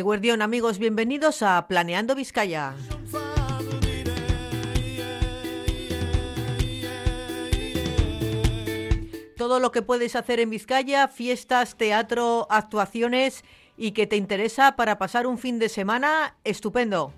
Eguerdión, amigos, bienvenidos a Planeando Vizcaya. Todo lo que puedes hacer en Vizcaya, fiestas, teatro, actuaciones y que te interesa para pasar un fin de semana estupendo.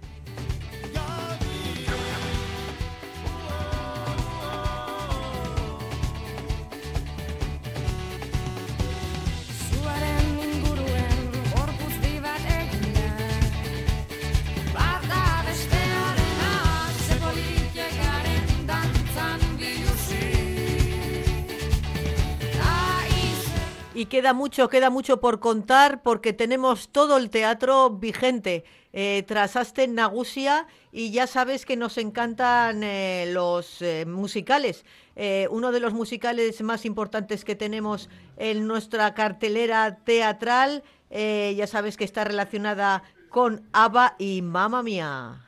Y queda mucho por contar porque tenemos todo el teatro vigente tras Asten Nagusia y ya sabes que nos encantan los musicales. Uno de los musicales más importantes que tenemos en nuestra cartelera teatral, ya sabes que está relacionada con ABBA y Mamma Mía.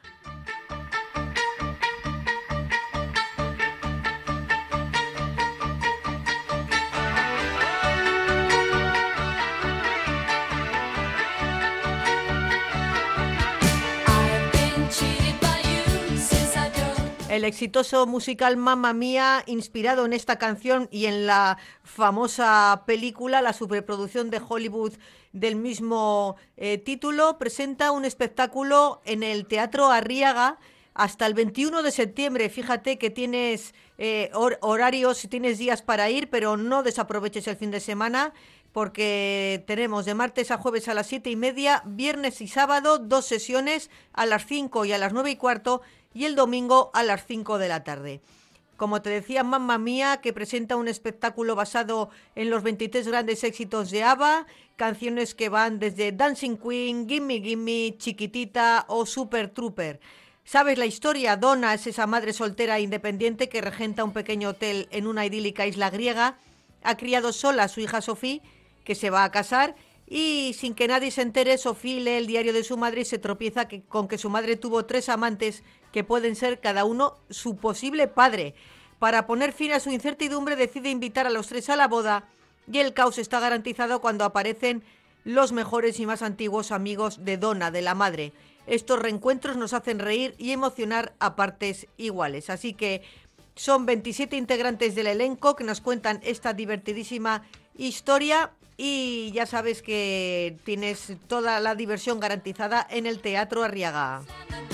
El exitoso musical Mamma Mía, inspirado en esta canción y en la famosa película, la superproducción de Hollywood del mismo título, presenta un espectáculo en el Teatro Arriaga hasta el 21 de septiembre. Fíjate que tienes horarios, tienes días para ir, pero no desaproveches el fin de semana, porque tenemos de martes a jueves a las 7:30, viernes y sábado 2 sesiones a las 5 y a las 9:15, y el domingo a las 5 de la tarde. Como te decía, Mamma Mía, que presenta un espectáculo basado en los 23 grandes éxitos de ABBA, canciones que van desde Dancing Queen, Gimme Gimme, Chiquitita o Super Trooper. ¿Sabes la historia? Donna es esa madre soltera e independiente que regenta un pequeño hotel en una idílica isla griega. Ha criado sola a su hija Sophie, que se va a casar, y sin que nadie se entere, Sophie lee el diario de su madre y se tropieza con que su madre tuvo 3 amantes que pueden ser cada uno su posible padre. Para poner fin a su incertidumbre, decide invitar a los 3 a la boda y el caos está garantizado cuando aparecen los mejores y más antiguos amigos de Donna, de la madre. Estos reencuentros nos hacen reír y emocionar a partes iguales. Así que son 27 integrantes del elenco que nos cuentan esta divertidísima historia y ya sabes que tienes toda la diversión garantizada en el Teatro Arriaga.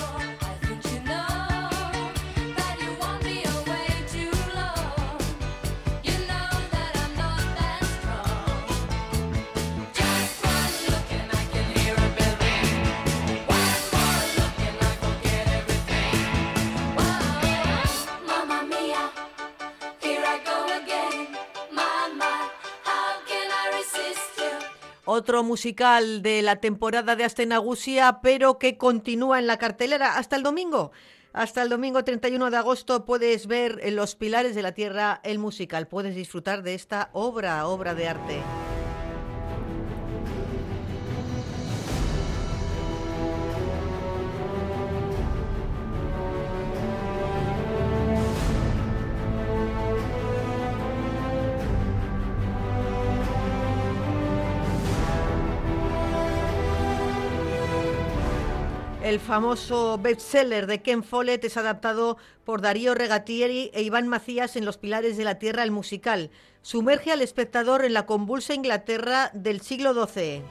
Otro musical de la temporada de Asten Nagusia, pero que continúa en la cartelera hasta el domingo. Hasta el domingo 31 de agosto puedes ver en Los Pilares de la Tierra el musical. Puedes disfrutar de esta obra de arte. El famoso bestseller de Ken Follett es adaptado por Darío Regatieri e Iván Macías en Los Pilares de la Tierra, el musical. Sumerge al espectador en la convulsa Inglaterra del siglo XII.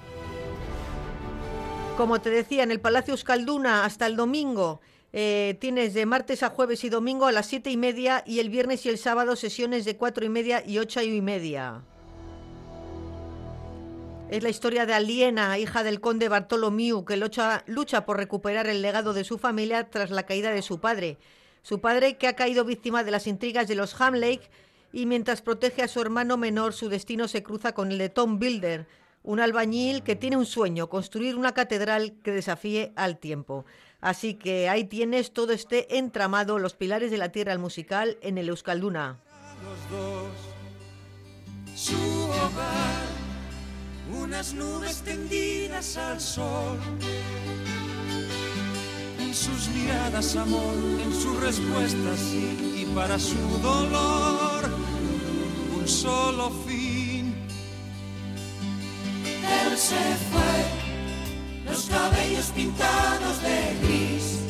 Como te decía, en el Palacio Euskalduna hasta el domingo tienes de martes a jueves y domingo a las 7:30 y el viernes y el sábado sesiones de 4:30 y 8:30. Es la historia de Aliena, hija del conde Bartholomew, que lucha por recuperar el legado de su familia tras la caída de su padre. Su padre, que ha caído víctima de las intrigas de los Hamlake, y mientras protege a su hermano menor, su destino se cruza con el de Tom Builder, un albañil que tiene un sueño, construir una catedral que desafíe al tiempo. Así que ahí tienes todo este entramado, Los Pilares de la Tierra, el musical, en el Euskalduna. Los dos, su hogar, unas nubes tendidas al sol, en sus miradas amor, en sus respuestas sí, y para su dolor un solo fin. Él se fue, los cabellos pintados de gris.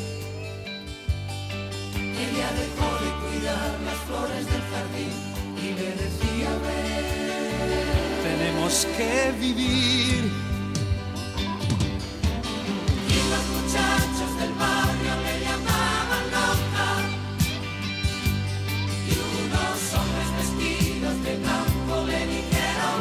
Ella dejó de cuidar las flores del jardín y le decía, ven, tenemos que vivir. Y los muchachos del barrio le llamaban loca, y unos hombres vestidos de blanco le dijeron,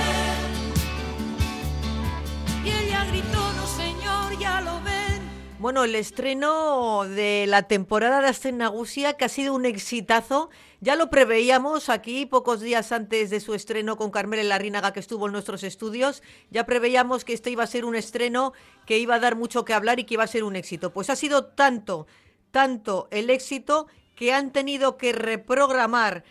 ven. Y ella gritó, no señor, ya lo ven. Bueno, el estreno de la temporada de Asten Nagusia, que ha sido un exitazo. Ya lo preveíamos aquí pocos días antes de su estreno con Carmele Larrinaga, que estuvo en nuestros estudios. Ya preveíamos que este iba a ser un estreno que iba a dar mucho que hablar y que iba a ser un éxito. Pues ha sido tanto el éxito que han tenido que reprogramar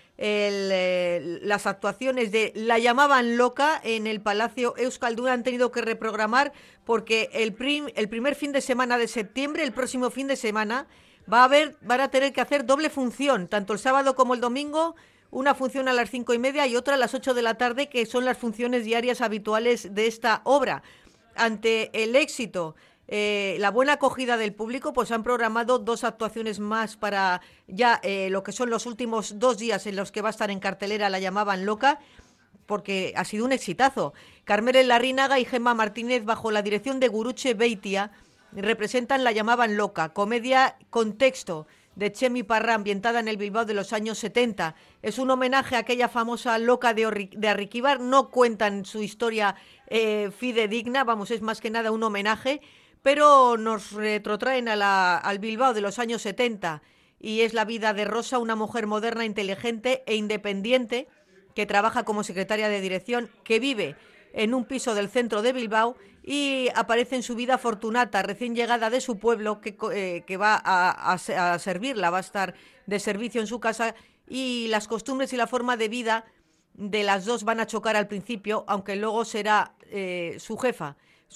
las actuaciones de La llamaban loca en el Palacio Euskalduna. Han tenido que reprogramar porque el primer fin de semana de septiembre, el próximo fin de semana, van a tener que hacer doble función, tanto el sábado como el domingo, una función a las 5:30 y otra a las 8 de la tarde, que son las funciones diarias habituales de esta obra. Ante el éxito, la buena acogida del público, pues han programado 2 actuaciones más para ya lo que son los últimos 2 días en los que va a estar en cartelera La llamaban loca, porque ha sido un exitazo. Carmele Larrinaga y Gemma Martínez, bajo la dirección de Gurutze Beitia, representan La llamaban loca, comedia con texto de Chemi Parra, ambientada en el Bilbao de los años 70. Es un homenaje a aquella famosa loca de Arriquíbar. No cuentan su historia fidedigna, vamos, es más que nada un homenaje, pero nos retrotraen al Bilbao de los años 70, y es la vida de Rosa, una mujer moderna, inteligente e independiente, que trabaja como secretaria de dirección, que vive en un piso del centro de Bilbao, y aparece en su vida Fortunata, recién llegada de su pueblo, que va a servirla, va a estar de servicio en su casa, y las costumbres y la forma de vida de las dos van a chocar al principio, aunque luego será su jefa,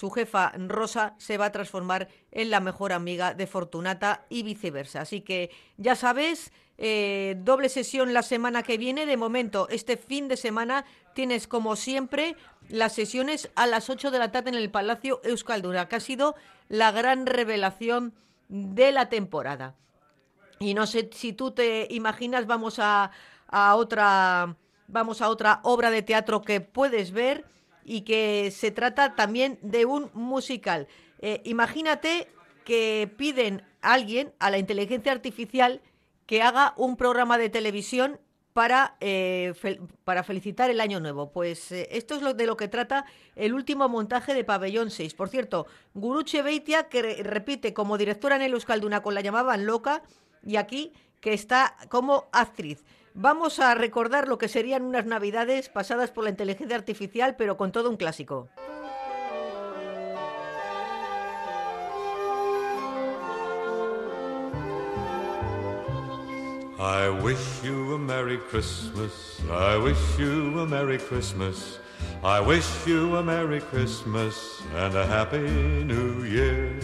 Rosa, se va a transformar en la mejor amiga de Fortunata y viceversa. Así que ya sabes, doble sesión la semana que viene. De momento, este fin de semana tienes, como siempre, las sesiones a las 8 de la tarde en el Palacio Euskalduna, que ha sido la gran revelación de la temporada. Y no sé si tú te imaginas, vamos a otra obra de teatro que puedes ver, y que se trata también de un musical. Imagínate que piden a alguien, a la inteligencia artificial, que haga un programa de televisión para felicitar el Año Nuevo. Pues esto es de lo que trata el último montaje de Pabellón 6. Por cierto, Gurutze Beitia, que repite como directora en el Euskalduna con La llamaban loca, y aquí que está como actriz. Vamos a recordar lo que serían unas navidades pasadas por la inteligencia artificial, pero con todo un clásico. I wish you a Merry Christmas, I wish you a Merry Christmas, I wish you a Merry Christmas and a Happy New Year.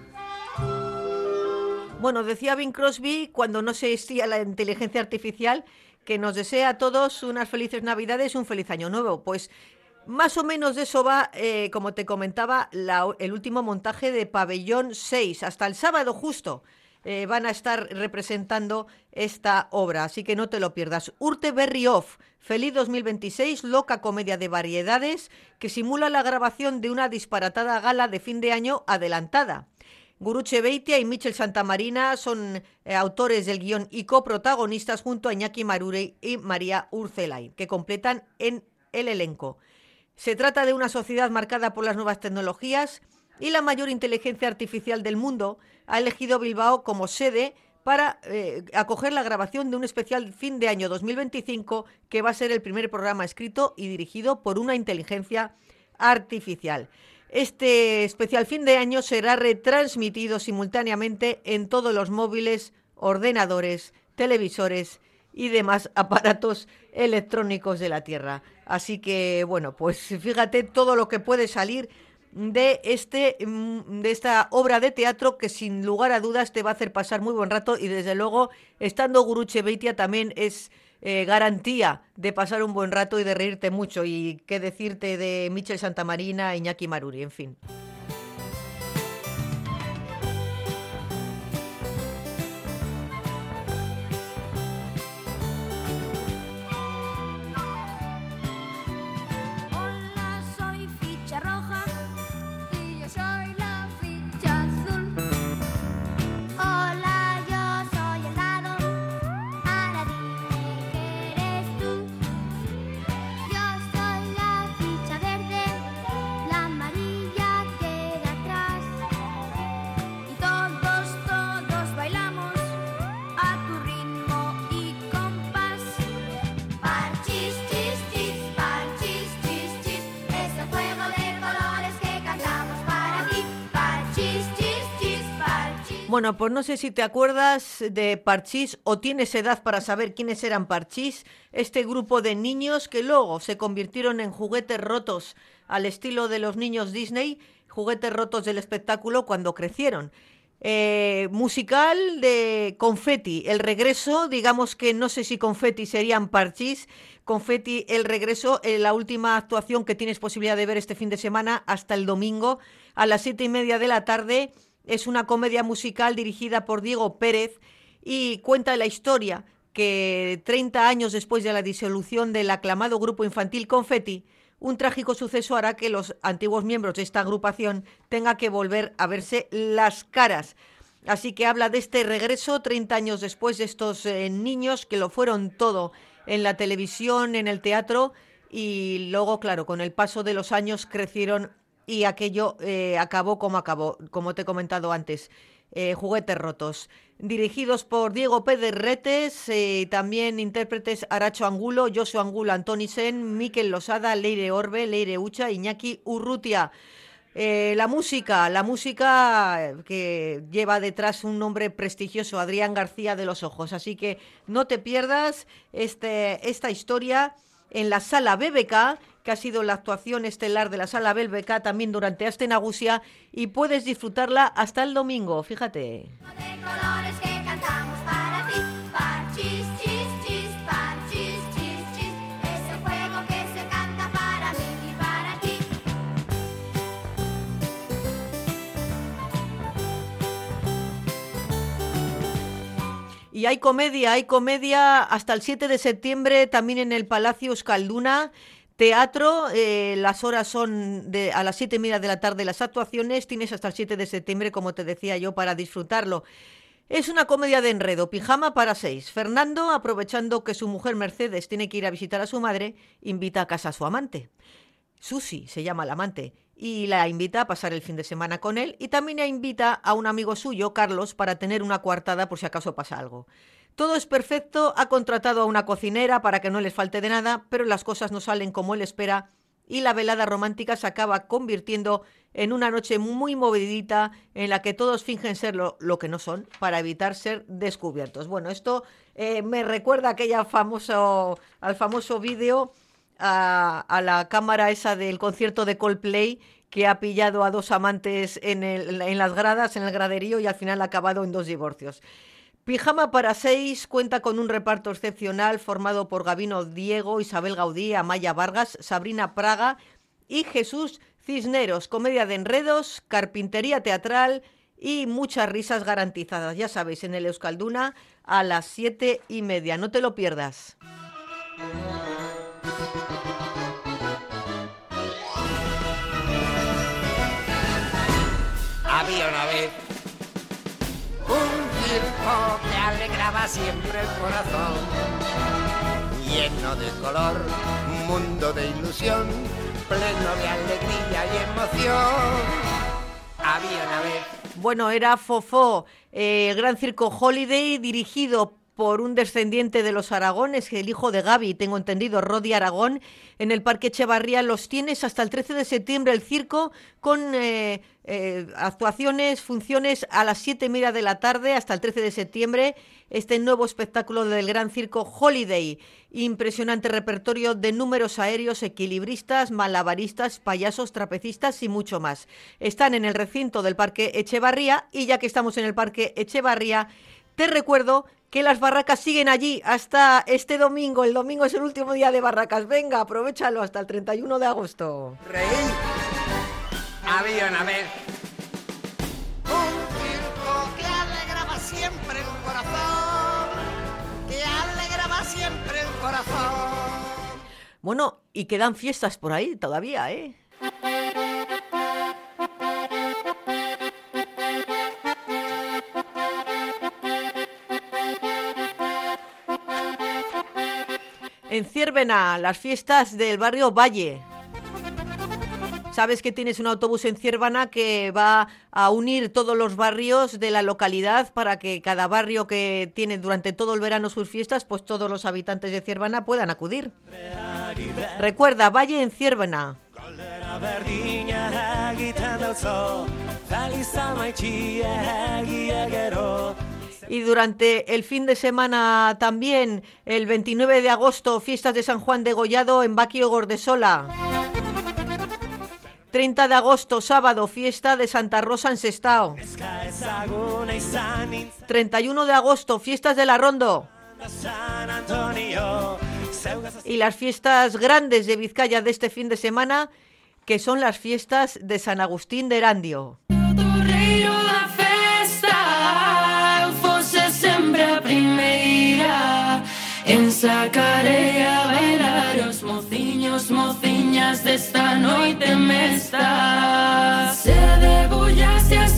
Bueno, decía Bing Crosby, cuando no se existía la inteligencia artificial, que nos desea a todos unas felices Navidades y un feliz Año Nuevo. Pues más o menos de eso va, como te comentaba, el último montaje de Pabellón 6. Hasta el sábado justo van a estar representando esta obra, así que no te lo pierdas. Urte Berri Off, Feliz 2026, loca comedia de variedades que simula la grabación de una disparatada gala de fin de año adelantada. Gurutze Beitia y Michel Santamarina son autores del guión y coprotagonistas, junto a Iñaki Maruri y María Urzelay, que completan en el elenco. Se trata de una sociedad marcada por las nuevas tecnologías, y la mayor inteligencia artificial del mundo ha elegido Bilbao como sede para acoger la grabación de un especial fin de año 2025, que va a ser el primer programa escrito y dirigido por una inteligencia artificial. Este especial fin de año será retransmitido simultáneamente en todos los móviles, ordenadores, televisores y demás aparatos electrónicos de la Tierra. Así que, bueno, pues fíjate todo lo que puede salir de esta obra de teatro, que sin lugar a dudas te va a hacer pasar muy buen rato, y desde luego, estando Gurutze Beitia, también es garantía de pasar un buen rato y de reírte mucho. Y qué decirte de Michel Santamarina e Iñaki Maruri, en fin. Bueno, pues no sé si te acuerdas de Parchís o tienes edad para saber quiénes eran Parchís, este grupo de niños que luego se convirtieron en juguetes rotos al estilo de los niños Disney, juguetes rotos del espectáculo cuando crecieron. Musical de Confetti, el regreso, digamos que no sé si Confetti serían Parchís, Confetti, el regreso, la última actuación que tienes posibilidad de ver este fin de semana hasta el domingo a las 7:30 de la tarde. Es una comedia musical dirigida por Diego Pérez y cuenta la historia que 30 años después de la disolución del aclamado grupo infantil Confetti, un trágico suceso hará que los antiguos miembros de esta agrupación tengan que volver a verse las caras. Así que habla de este regreso 30 años después de estos niños que lo fueron todo en la televisión, en el teatro y luego, claro, con el paso de los años crecieron y aquello acabó, como te he comentado antes, juguetes rotos. Dirigidos por Diego Pedretes, también intérpretes Aracho Angulo, Josu Angulo Antonisen, Mikel Losada, Leire Orbe, Leire Ucha, Iñaki Urrutia. La música que lleva detrás un nombre prestigioso, Adrián García de los Ojos. Así que no te pierdas esta historia en la Sala BBK, que ha sido la actuación estelar de la Sala BBK también durante Aste Nagusia, y puedes disfrutarla hasta el domingo, fíjate. De colores que cantamos para ti, Parchís, chis, chis, Parchís, chis, chis, es el juego que se canta para mí y para ti. Y hay comedia hasta el 7 de septiembre también en el Palacio Euskalduna. Teatro, las horas son a las 7:30 de la tarde las actuaciones, tienes hasta el 7 de septiembre, como te decía yo, para disfrutarlo. Es una comedia de enredo, pijama para 6. Fernando, aprovechando que su mujer Mercedes tiene que ir a visitar a su madre, invita a casa a su amante. Susi se llama la amante, y la invita a pasar el fin de semana con él, y también la invita a un amigo suyo, Carlos, para tener una coartada por si acaso pasa algo. Todo es perfecto, ha contratado a una cocinera para que no les falte de nada, pero las cosas no salen como él espera y la velada romántica se acaba convirtiendo en una noche muy movidita en la que todos fingen ser lo que no son para evitar ser descubiertos. Bueno, esto me recuerda al famoso vídeo, a la cámara esa del concierto de Coldplay que ha pillado a dos amantes en las gradas, en el graderío, y al final ha acabado en 2 divorcios. Pijama para 6 cuenta con un reparto excepcional formado por Gabino Diego, Isabel Gaudí, Amaya Vargas, Sabrina Praga y Jesús Cisneros. Comedia de enredos, carpintería teatral y muchas risas garantizadas. Ya sabéis, en el Euskalduna a las 7:30. No te lo pierdas. Había una vez un circo que alegraba siempre el corazón, lleno de color, mundo de ilusión, pleno de alegría y emoción. Había una vez. Bueno, era Fofó, el Gran Circo Holiday, dirigido por un descendiente de los Aragones, el hijo de Gaby, tengo entendido, Rodi Aragón, en el Parque Echevarría. Los tienes hasta el 13 de septiembre el circo, con actuaciones, funciones a las 7:30 de la tarde hasta el 13 de septiembre, este nuevo espectáculo del Gran Circo Holiday. Impresionante repertorio de números aéreos, equilibristas, malabaristas, payasos, trapecistas y mucho más. Están en el recinto del Parque Echevarría, y ya que estamos en el Parque Echevarría, te recuerdo que las barracas siguen allí hasta este domingo. El domingo es el último día de barracas. Venga, aprovéchalo hasta el 31 de agosto. Reí. Había una vez un circo que alegraba siempre el corazón, que alegraba siempre el corazón. Bueno, y quedan fiestas por ahí todavía, ¿eh? En Ciervena, las fiestas del barrio Valle. Sabes que tienes un autobús en Ciervena que va a unir todos los barrios de la localidad para que cada barrio que tiene durante todo el verano sus fiestas, pues todos los habitantes de Ciervena puedan acudir. Recuerda, Valle en Ciervena. Y durante el fin de semana también, el 29 de agosto, fiestas de San Juan de Gollado en Baquio Gordesola. 30 de agosto, sábado, fiesta de Santa Rosa en Sestao. 31 de agosto, fiestas de La Rondo. Y las fiestas grandes de Vizcaya de este fin de semana, que son las fiestas de San Agustín de Erandio. Ensacaré a bailar os mociños, mociñas desta noite mesta. Se debullas e as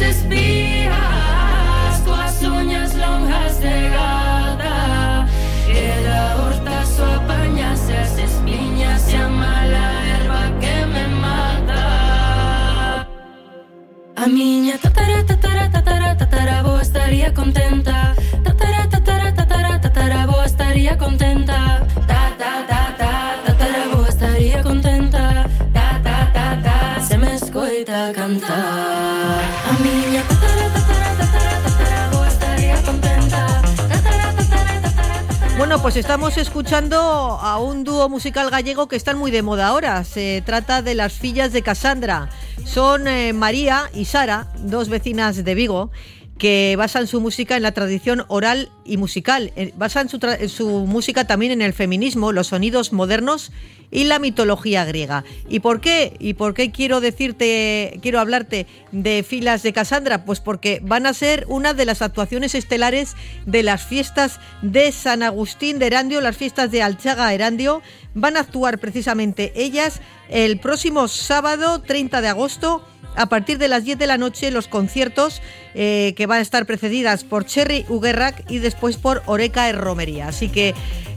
espías, coas uñas longas de gata, e da horta so apañas e as espiñas e a mala erva que me mata. A miña tatara, tatara, tatara, tataraboa estaría contenta. Tatara, tatara, tatara, tataraboa estaría contenta. Ta, ta, ta, ta, tataraboa estaría contenta. Ta, ta, ta, ta, se me escoita cantar. A miña tatara, tatara, tatara, tataraboa estaría contenta. Tatara, tatara, tatara, tatara. Bueno, pues estamos escuchando a un dúo musical gallego que están muy de moda ahora. Se trata de Las Fillas de Casandra. Son María y Sara, dos vecinas de Vigo, que basan su música en la tradición oral y musical. Basan su música también en el feminismo, los sonidos modernos y la mitología griega. ¿Y por qué? Quiero hablarte de Filas de Casandra? Pues porque van a ser una de las actuaciones estelares de las fiestas de San Agustín de Erandio, las fiestas de Alchaga Erandio. Van a actuar precisamente ellas el próximo sábado 30 de agosto a partir de las 10 de la noche, los conciertos que van a estar precedidas por Cherry Uguerrak y después por Oreca Romería. Así que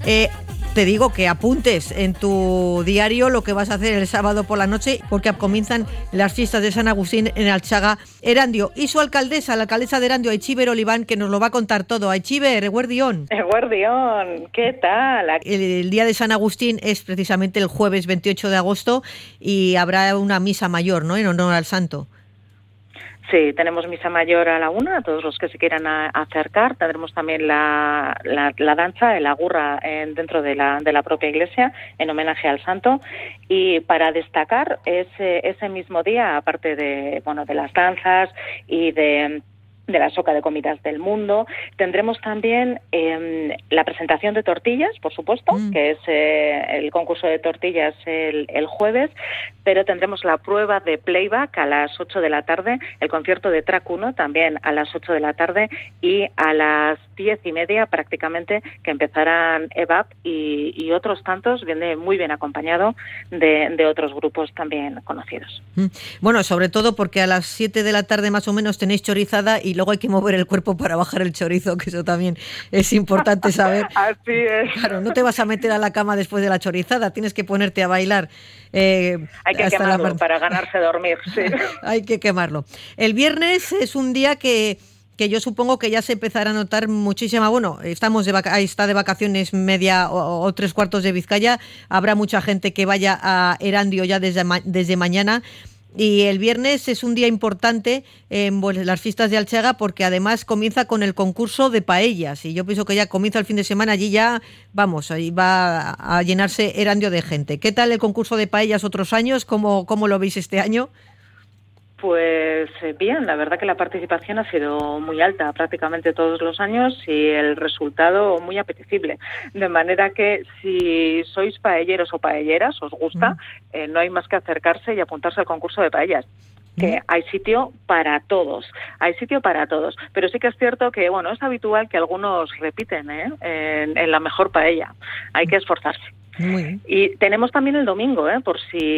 te digo que apuntes en tu diario lo que vas a hacer el sábado por la noche, porque comienzan las fiestas de San Agustín en Alchaga Erandio. Y su alcaldesa, la alcaldesa de Erandio, Aichiber Oliván, que nos lo va a contar todo. Aichiber, Eguerdión. Eguerdión, ¿qué tal? El día de San Agustín es precisamente el jueves 28 de agosto y habrá una misa mayor, ¿no?, en honor al santo. Sí, tenemos misa mayor a la 1, a todos los que se quieran acercar. Tendremos también la danza, el agurra dentro de la propia iglesia en homenaje al santo. Y para destacar ese mismo día, aparte de las danzas y de la soca de comidas del mundo, tendremos también la presentación de tortillas, por supuesto, que es el concurso de tortillas el jueves, pero tendremos la prueba de playback a las 8 de la tarde, el concierto de Track 1 también a las 8 de la tarde y a las 10:30 prácticamente que empezarán EVAP y otros tantos, viene muy bien acompañado de otros grupos también conocidos. Bueno, sobre todo porque a las 7 de la tarde más o menos tenéis chorizada y luego hay que mover el cuerpo para bajar el chorizo, que eso también es importante saber. Así es. Claro, no te vas a meter a la cama después de la chorizada, tienes que ponerte a bailar. Hay que quemarlo para ganarse dormir, sí. Hay que quemarlo. El viernes es un día que yo supongo que ya se empezará a notar muchísima. Bueno, ahí está de vacaciones media o 3/4 de Vizcaya. Habrá mucha gente que vaya a Erandio ya desde mañana. Y el viernes es un día importante en las fiestas de Alchaga porque además comienza con el concurso de paellas y yo pienso que ya comienza el fin de semana, allí ya ahí va a llenarse Erandio de gente. ¿Qué tal el concurso de paellas otros años? ¿Cómo lo veis este año? Pues bien, la verdad que la participación ha sido muy alta prácticamente todos los años y el resultado muy apetecible. De manera que si sois paelleros o paelleras, os gusta, no hay más que acercarse y apuntarse al concurso de paellas. Que hay sitio para todos, pero sí que es cierto que es habitual que algunos repiten en la mejor paella, hay que esforzarse. Muy bien. Y tenemos también el domingo, por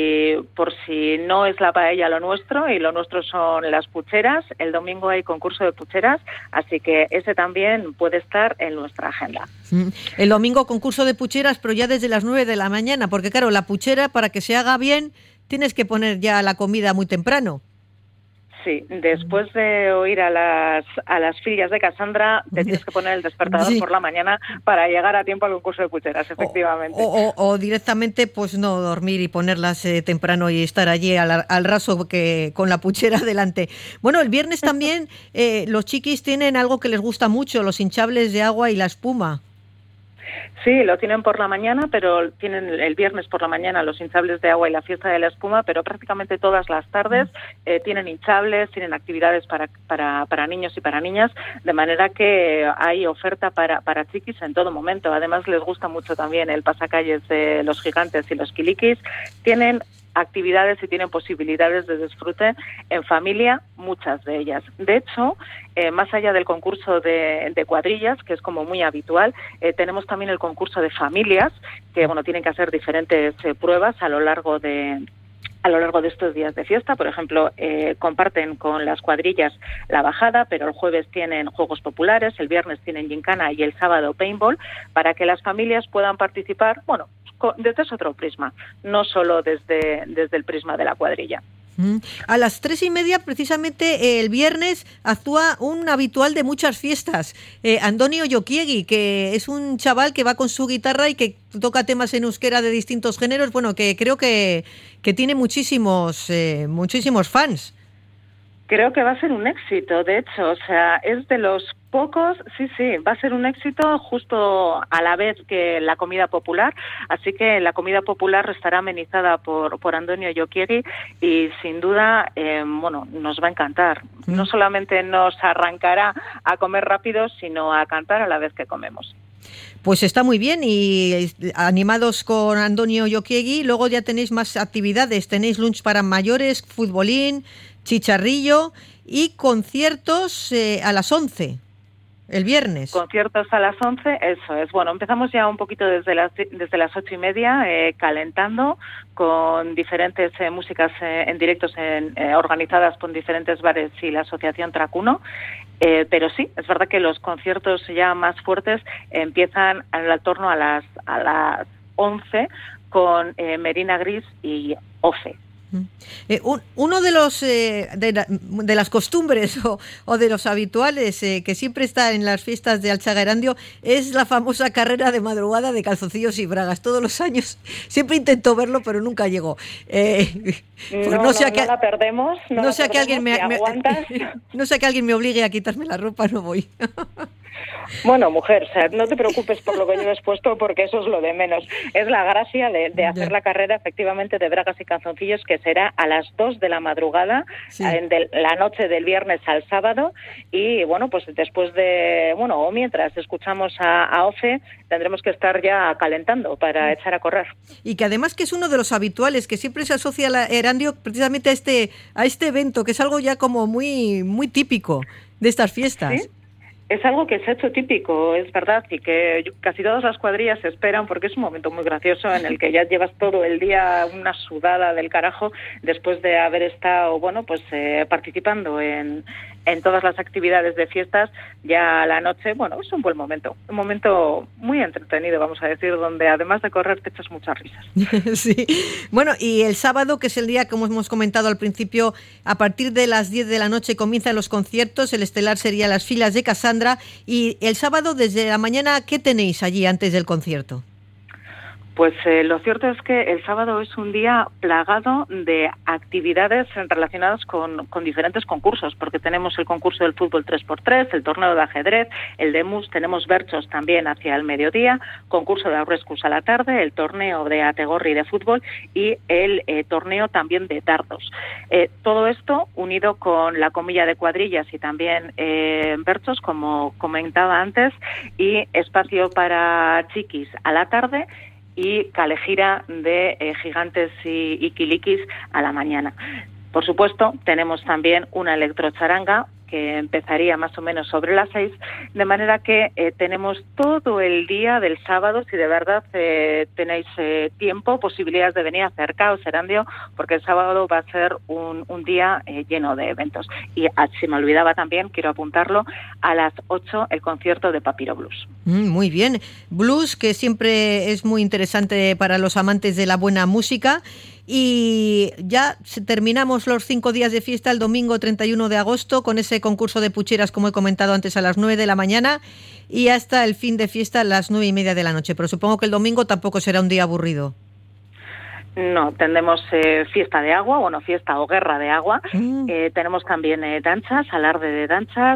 si no es la paella lo nuestro y lo nuestro son las pucheras, el domingo hay concurso de pucheras, así que ese también puede estar en nuestra agenda. El domingo concurso de pucheras, pero ya desde las 9 de la mañana, porque claro, la puchera para que se haga bien tienes que poner ya la comida muy temprano. Sí, después de oír a las fillas de Cassandra, te tienes que poner el despertador por la mañana para llegar a tiempo al concurso de pucheras, efectivamente. O directamente, pues no dormir y ponerlas temprano y estar allí al raso con la puchera delante. Bueno, el viernes también los chiquis tienen algo que les gusta mucho, los hinchables de agua y la espuma. Sí, lo tienen por la mañana, pero tienen el viernes por la mañana los hinchables de agua y la fiesta de la espuma, pero prácticamente todas las tardes tienen hinchables, tienen actividades para niños y para niñas, de manera que hay oferta para chiquis en todo momento. Además, les gusta mucho también el pasacalles de los gigantes y los quilikis. Tienen actividades y tienen posibilidades de disfrute en familia, muchas de ellas. De hecho, más allá del concurso de cuadrillas, que es como muy habitual, tenemos también el concurso de familias, que bueno, tienen que hacer diferentes pruebas a lo largo de estos días de fiesta. Por ejemplo, comparten con las cuadrillas la bajada, pero el jueves tienen juegos populares, el viernes tienen gincana y el sábado paintball, para que las familias puedan participar, bueno, desde otro prisma, no solo desde el prisma de la cuadrilla. A las 3:30, precisamente el viernes, actúa un habitual de muchas fiestas, Andonio Jokiegi, que es un chaval que va con su guitarra y que toca temas en euskera de distintos géneros, bueno, que creo que tiene muchísimos fans. Creo que va a ser un éxito, de hecho, o sea, es de los pocos, sí, va a ser un éxito justo a la vez que la comida popular, así que la comida popular estará amenizada por Andonio Jokiegi y sin duda, bueno, nos va a encantar. No solamente nos arrancará a comer rápido, sino a cantar a la vez que comemos. Pues está muy bien y animados con Andonio Jokiegi, luego ya tenéis más actividades, tenéis lunch para mayores, futbolín, chicharrillo y conciertos a las 11, el viernes. Conciertos a las 11, eso es. Bueno, empezamos ya un poquito desde las 8:30, calentando con diferentes músicas en directos organizadas con diferentes bares y la Asociación Tracuno. Pero sí, es verdad que los conciertos ya más fuertes empiezan al torno a las 11 con Merina Gris y Ofe. Uno de los de las costumbres o de los habituales que siempre está en las fiestas de Alchaga Erandio es la famosa carrera de madrugada de calzoncillos y bragas. Todos los años siempre intento verlo, pero nunca llego. No la perdemos. No sea que alguien me obligue a quitarme la ropa, no voy. Bueno, mujer, o sea, no te preocupes por lo que lleves puesto, porque eso es lo de menos. Es la gracia de hacer la carrera, efectivamente, de bragas y calzoncillos, que será a las 2 de la madrugada, de la noche del viernes al sábado. Y bueno, pues después o mientras escuchamos a Ofe, tendremos que estar ya calentando para echar a correr. Y que además que es uno de los habituales, que siempre se asocia a Erandio precisamente a este evento, que es algo ya como muy, muy típico de estas fiestas. ¿Sí? Es algo que se ha hecho típico, es verdad, y que casi todas las cuadrillas se esperan, porque es un momento muy gracioso en el que ya llevas todo el día una sudada del carajo después de haber estado, participando en todas las actividades de fiestas. Ya a la noche, es un buen momento, un momento muy entretenido, vamos a decir, donde además de correr te echas muchas risas. Sí. Bueno, y el sábado, que es el día, como hemos comentado al principio, a partir de las 10 de la noche comienzan los conciertos, el estelar sería Las Filas de Cassandra, y el sábado desde la mañana, ¿qué tenéis allí antes del concierto? Pues lo cierto es que el sábado es un día plagado de actividades relacionadas con diferentes concursos, porque tenemos el concurso del fútbol 3x3, el torneo de ajedrez, el de mus, tenemos berchos también hacia el mediodía, concurso de aurrescus a la tarde, el torneo de ategorri de fútbol y el torneo también de dardos. Todo esto unido con la comilla de cuadrillas y también berchos, como comentaba antes, y espacio para chiquis a la tarde, y calejira de gigantes y quilikis a la mañana. Por supuesto, tenemos también una electrocharanga que empezaría más o menos sobre las 6, de manera que tenemos todo el día del sábado. Si de verdad tenéis tiempo, posibilidades de venir, acercaos, Erandio, porque el sábado va a ser un día lleno de eventos. Y se me olvidaba también, quiero apuntarlo, a las 8 el concierto de Papiro Blues. Muy bien. Blues, que siempre es muy interesante para los amantes de la buena música. Y ya terminamos los 5 días de fiesta el domingo 31 de agosto con ese concurso de pucheras, como he comentado antes, a las 9 de la mañana y hasta el fin de fiesta a las 9:30 de la noche. Pero supongo que el domingo tampoco será un día aburrido. No, tendremos fiesta de agua, fiesta o guerra de agua. Tenemos también danzas, alarde de danzas.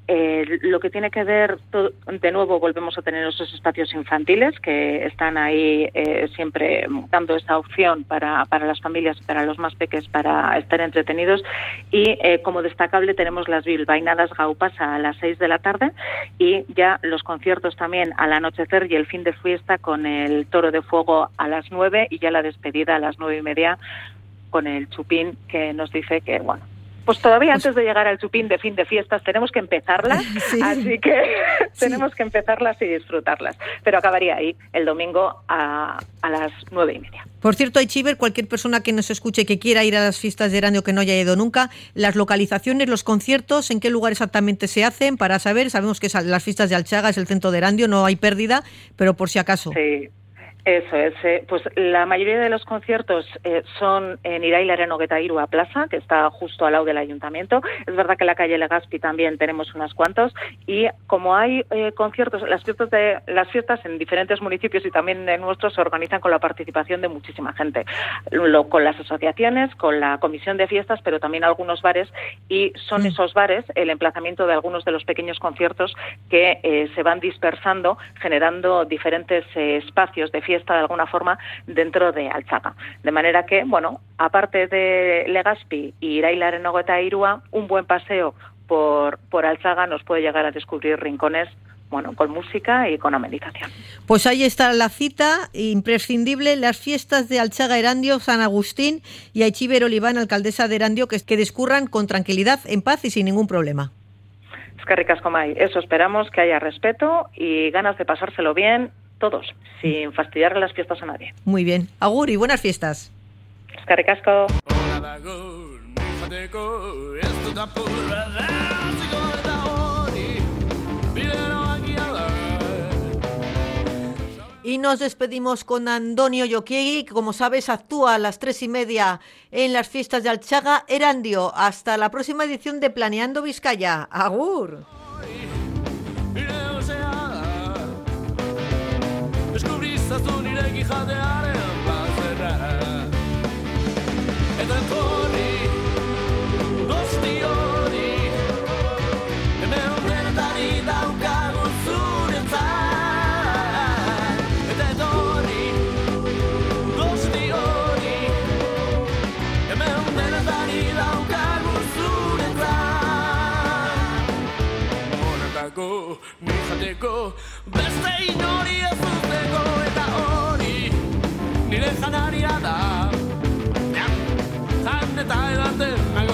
Lo que tiene que ver, de nuevo volvemos a tener esos espacios infantiles que están ahí siempre dando esta opción para las familias, para los más pequeños, para estar entretenidos. Y como destacable tenemos las bilbainadas gaupas a las 6 de la tarde y ya los conciertos también al anochecer y el fin de fiesta con el Toro de Fuego a las 9 y ya la despedida a las 9:30 con el Chupín, que nos dice que, pues todavía antes de llegar al Chupín de fin de fiestas tenemos que empezarlas, sí. Así que tenemos que empezarlas y disfrutarlas. Pero acabaría ahí el domingo a las 9:30. Por cierto, Aichiber, cualquier persona que nos escuche que quiera ir a las fiestas de Erandio que no haya ido nunca, las localizaciones, los conciertos, en qué lugar exactamente se hacen, para saber, sabemos que las fiestas de Alchaga es el centro de Erandio, no hay pérdida, pero por si acaso. Sí. Eso es, pues la mayoría de los conciertos son en Irailaren Hogeita Hirua Plaza, que está justo al lado del ayuntamiento. Es verdad que en la calle Legazpi también tenemos unos cuantos y como hay conciertos, las fiestas en diferentes municipios y también en nuestros se organizan con la participación de muchísima gente, con las asociaciones, con la comisión de fiestas, pero también algunos bares y son esos bares el emplazamiento de algunos de los pequeños conciertos que se van dispersando, generando diferentes espacios de fiesta de alguna forma dentro de Alchaga. De manera que, aparte de Legazpi y Irailaren Hogeita Hirua, un buen paseo por Alchaga nos puede llegar a descubrir rincones con música y con amenización. Pues ahí está la cita imprescindible, las fiestas de Alchaga Erandio, San Agustín y Aichiber Oliván, alcaldesa de Erandio, que discurran con tranquilidad, en paz y sin ningún problema. Eskerrik asko, Mai. Eso esperamos, que haya respeto y ganas de pasárselo bien todos, sin fastidiarle las fiestas a nadie. Muy bien. Agur y buenas fiestas. Eskerrik asko. Y nos despedimos con Antonio Yokiegi, que como sabes actúa a las 3:30 en las fiestas de Alchaga Erandio. Hasta la próxima edición de Planeando Vizcaya. Agur. Beste inori ez uzteko eta hori nire janaria da. Jan eta edaten